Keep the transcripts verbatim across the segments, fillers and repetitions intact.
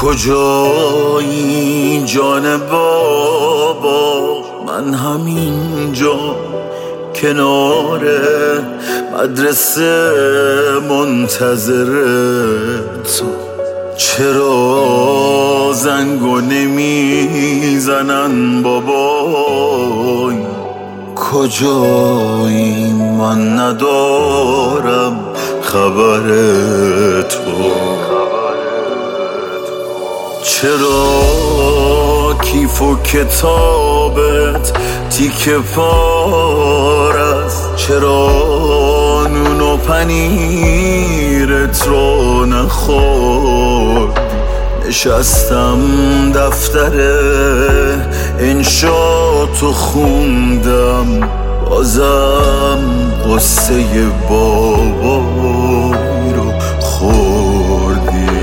کجایی جان بابا؟ من همینجا کنار مدرسه منتظر تو. چرا زنگو نمیزنن بابای؟ کجایی من ندارم خبر تو. چرا کیف و کتابت تیکه پار است؟ چرا نون و پنیرت رو نخوردی؟ نشستم دفتر انشاتو خوندم، بازم قصه بابای رو خوردی.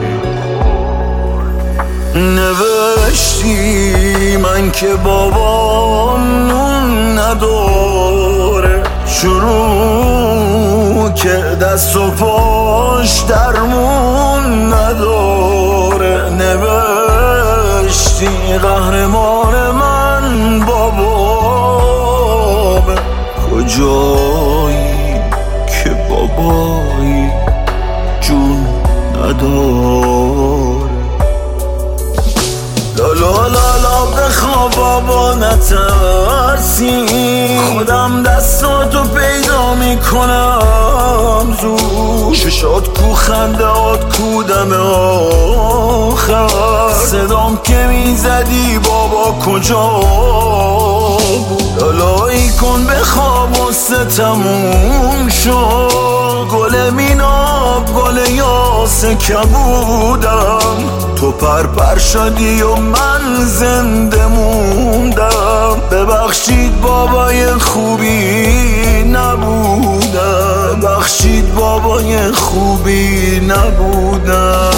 نوشتی من که بابا نون نداره، شروع که دست و پاش درمون نداره. نوشتی قهرمان من بابا، کجایی که بابایی جون نداره. لالا لالا بخواب بابا نترسی، خودم دستاتو پیدا میکنم زود. چشات کو خندهات کو دم آخر، صدام که میزدی بابا کجا بود؟ لالایی کن بخواب و ستمون شد. گل میناب گل یاسه کبودم، تو پر پر شدی و من زنده موندم. ببخشید بابای خوبی نبودم، ببخشید بابای خوبی نبودم.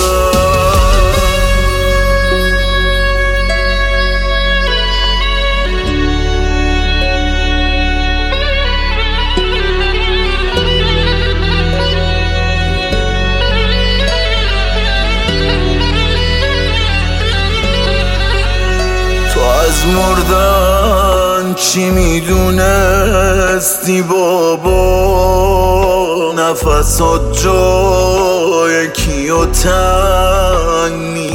از مردن چی میدونستی بابا؟ نفسات جای کیو تنگ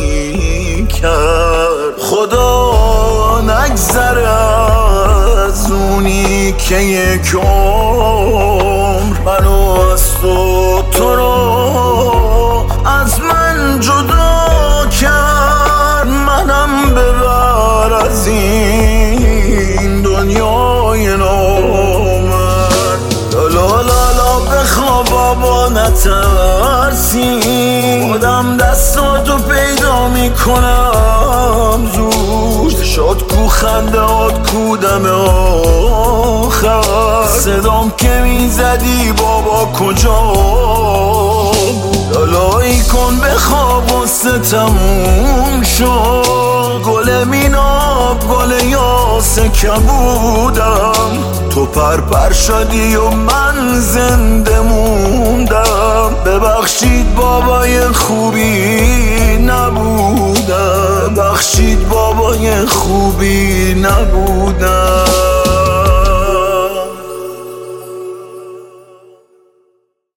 میکرد؟ خدا نگذره از اونی که یک عمر منو از تو تو رو از من جدا کرد. منم ببر از این دنیای نامرد. لالا لالا بخواب بابا نترسی، خودم دستاتو پیدا میکنم زود. شاد کو خندهات کو دم آخر، صدام که میزدی بابا کجا بود؟ لالایی کن بخواب و ستمون شد. گل میناب گل یاسه کبودم، تو پر پر شدی و من زنده موندم. ببخشید بابای خوبی نبودم، ببخشید بابای خوبی نبودم.